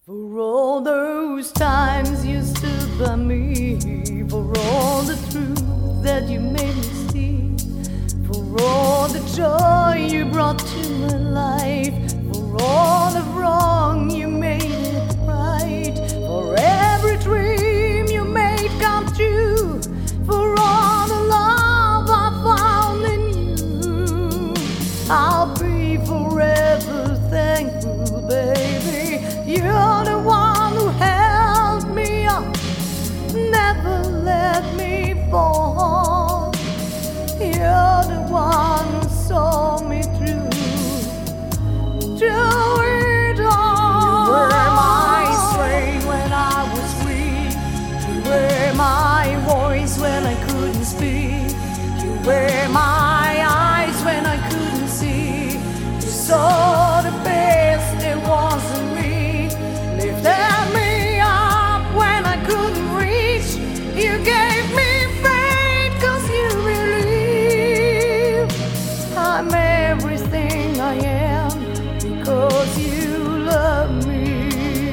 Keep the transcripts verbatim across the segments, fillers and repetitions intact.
For all those times you stood by me, for all the truth that you made me see, for all the joy you brought to my life, for all the wrong you made it right, for every dream you made come true, for all the love I found in you, I'll be forever thankful, baby. You're the one who held me up, never let me fall. You're the one who saw me through, through it all. You were my strength when I was weak. You were my voice when I couldn't speak. You were my eyes when I couldn't see. You saw the best there was in me. Lifted me up when I couldn't reach. You gave me faith cause you believe I'm everything I am because you love me.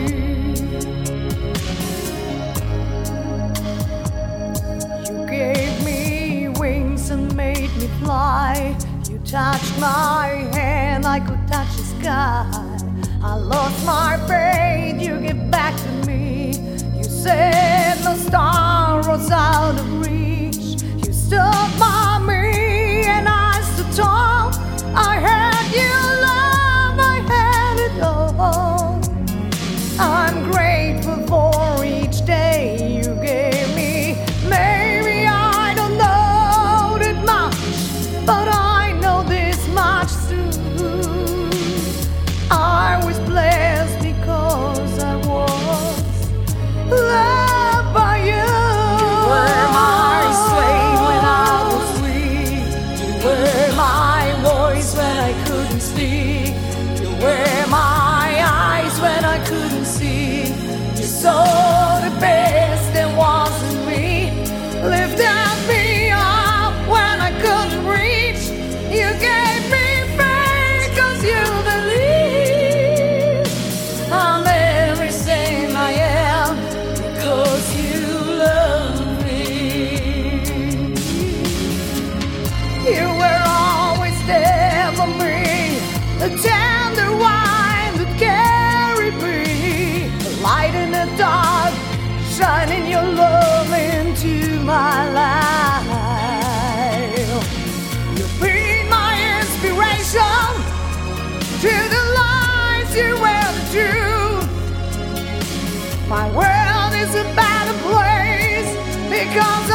You gave me wings and made me fly. You touched my hand, I could touch the sky. I lost my faith, you gave back to me. You said no star was out of reach. You stood by me and I stood tall. I had your love, I had it all. I'm grateful for each day you gave me. Maybe I don't know that much, but I know this much too. I was blessed because I was loved by you. You were my strength when I was weak. You were my voice when I couldn't speak. You were my eyes when I couldn't see. You saw the best there was in me. Lifted me up when I couldn't reach. You gave me faith cause you believe I'm everything I am because you love me. You were always there for me, the tender wine that carried me, the light in the dark, shining your love into my life. You've been my inspiration to the lies you were the truth. My world is a better place because